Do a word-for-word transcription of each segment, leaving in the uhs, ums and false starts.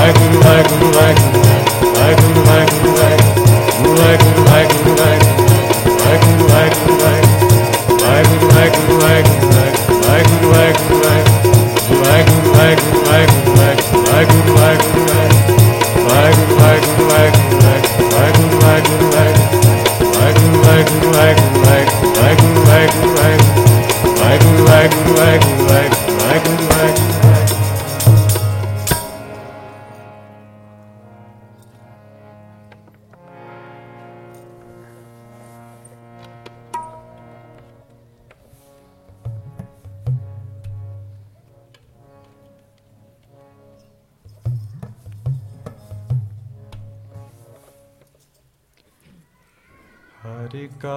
हरि का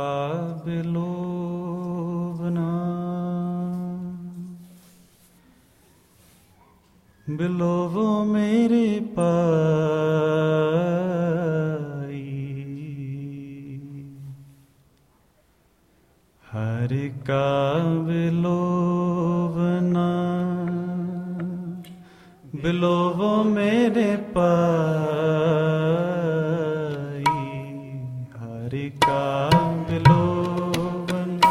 बिलोवना बिलोवो मेरे पाई, हरि का बिलोवना बिलोवो मेरे पाई, हरि का बिलोवना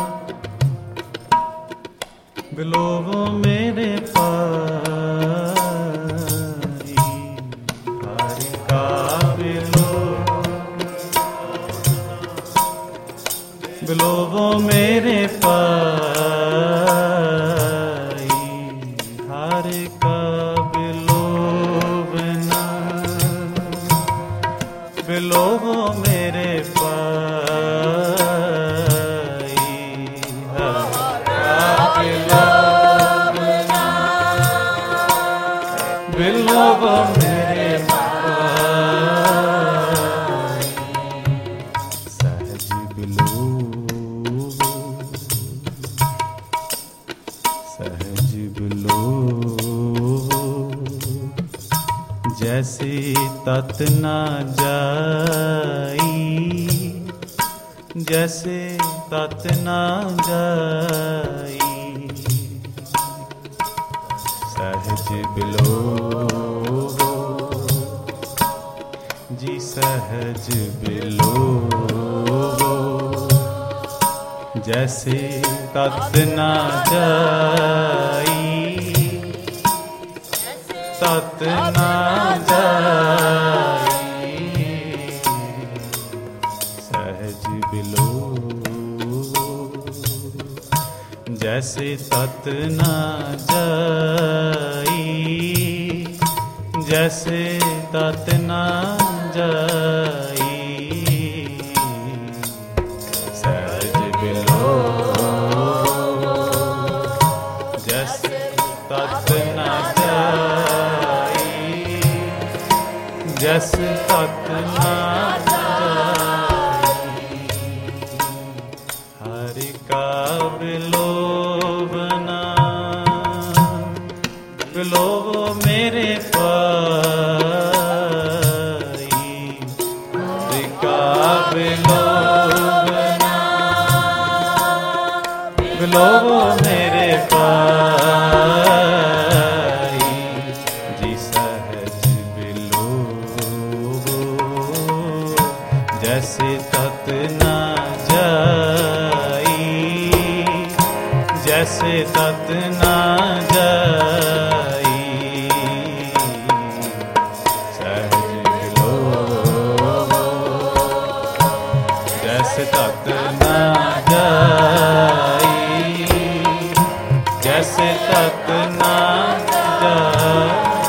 बिलोवो मेरे पाई, हरि का बिलोवना बिलोवो मेरे पाई, हरि का बिलोवना बिलोवो मेरे पाई, हरि का बिलोवना बिलोवो मेरे पाई, सहज बिलोवो सहज बिलोवो जैसे तत न जाई, जैसे तत न जाई, सहज बिलोवो जी सहज बिलोवो जैसे तत न जाई, तत न जाई, सहज बिलोवो जैसे तत न जाई, जैसे तत न जाई, सहज बिलोवो जैसे तत न जाई, जैसे तत न जाई, हरि का बिलोवना बिलोवो मेरे पाई, हरि का बिलोवना बिलोवो मेरे पाई, जी सहज बिलोवो जैसे तत न जाई, जैसे तत न जाई, सहज बिलोवो जैसे तत न जाई, जैसे तत न जाई।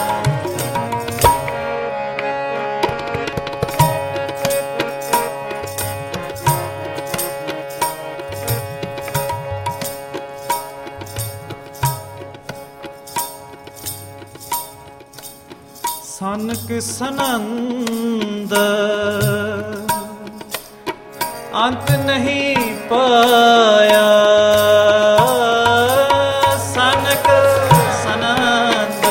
सनक सनंद अंत नहीं पाया, सनक सनंद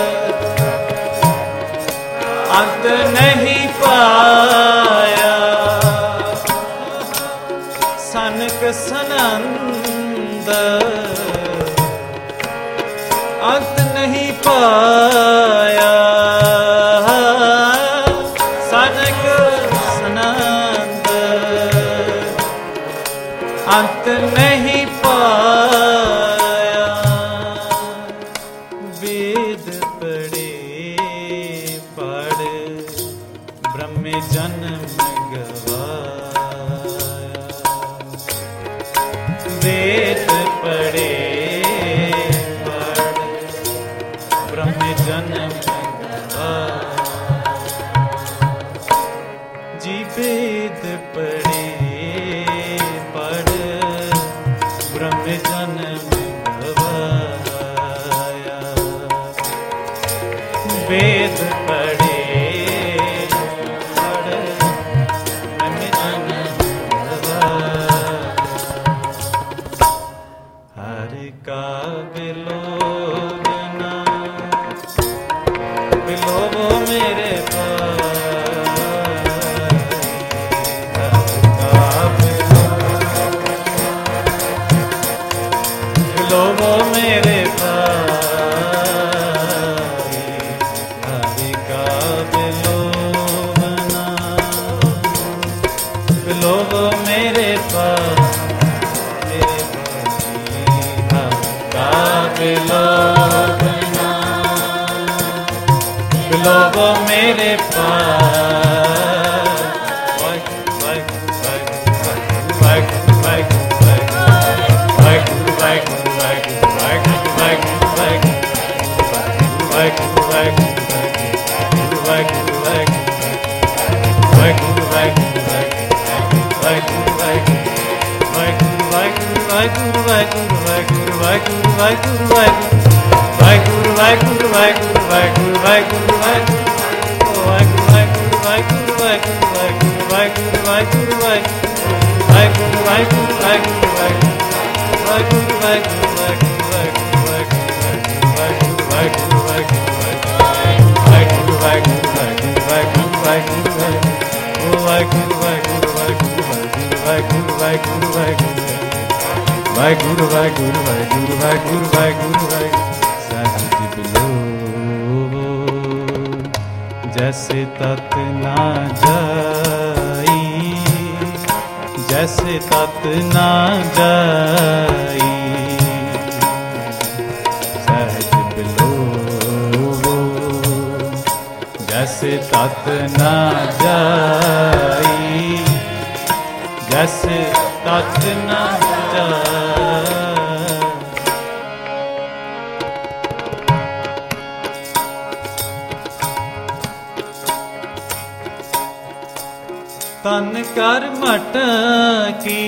अंत नहीं पाया, सनक सनंद अंत नहीं पाया, अंत नहीं पाया। वेद पढ़े पढ़ ब्रह्म जन्म गवाया। वेद पढ़े पढ़ ब्रह्म जन्म गवाया। जी वेद पढ़े ब्रह्म जन्म गवाया। वेद पढ़े पढ़ ब्रह्म जन्म गवाया। हर का बिलोवना बिलोवो मेरे बिलोवो मेरे भाई। हरि का बिलोवना बिलोवो मेरे भाई। हरि का बिलोवना बिलोवो मेरे भाई। वाहिगुरु वाहिगुरु वाहिगुरु वाहिगुरु वाहिगुरु वाहिगुरु। सहज बिलोवो जैसे तत ना जाई। जैसे तत ना जाई। सहज बिलोवो जैसे तत ना जाई। जैसे तत ना तन कर मटकी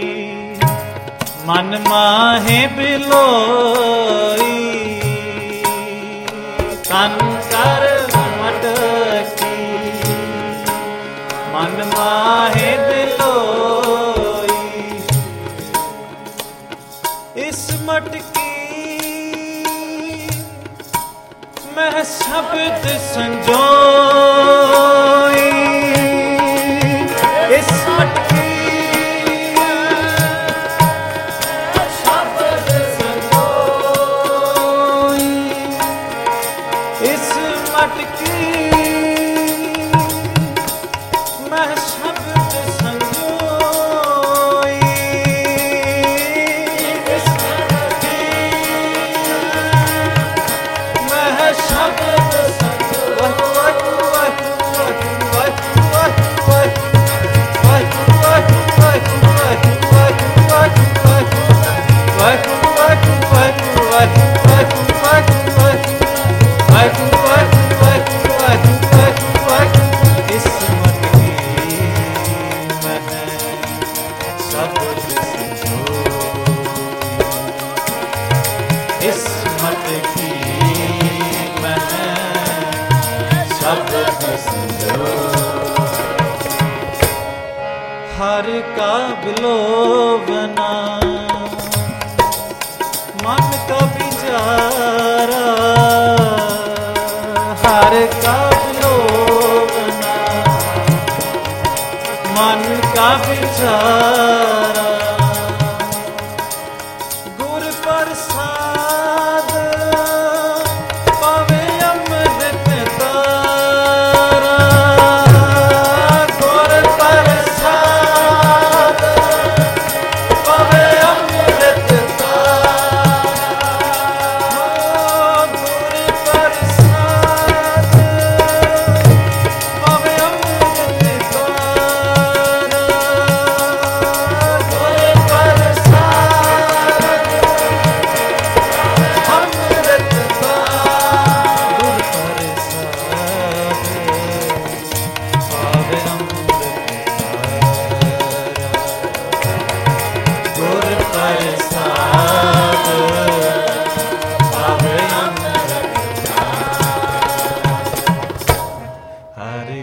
मन माहे बिलोई। तन कर मटकी मन माहे बिलोई। इस मटकी मैं शब्द संजोई। इस मटकी शब्द संजोई। इस मटकी मैं शब्द संजोई। इस मटकी मैं शब्द हर का बिलोवना मन का विचारा। हर का बिलोवना मन का विचारा। गुर प्रसाद पावे अमृत तारा। गुर प्रसाद